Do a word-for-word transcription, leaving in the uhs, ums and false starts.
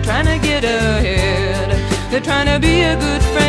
trying to get ahead. They're trying to be a good friend.